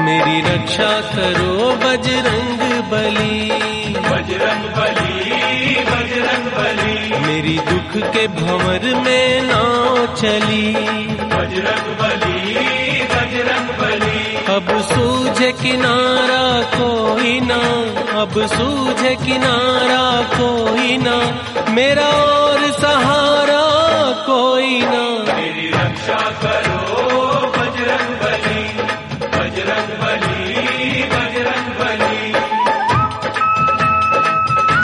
मेरी रक्षा करो बजरंग बली, बजरंग बली, बजरंग बली। मेरी दुख के भंवर में नाव चली, बजरंग बली, बजरंग बली। अब सूझे किनारा कोई ना, अब सूझे किनारा कोई ना, मेरा और सहारा कोई ना। मेरी रक्षा करो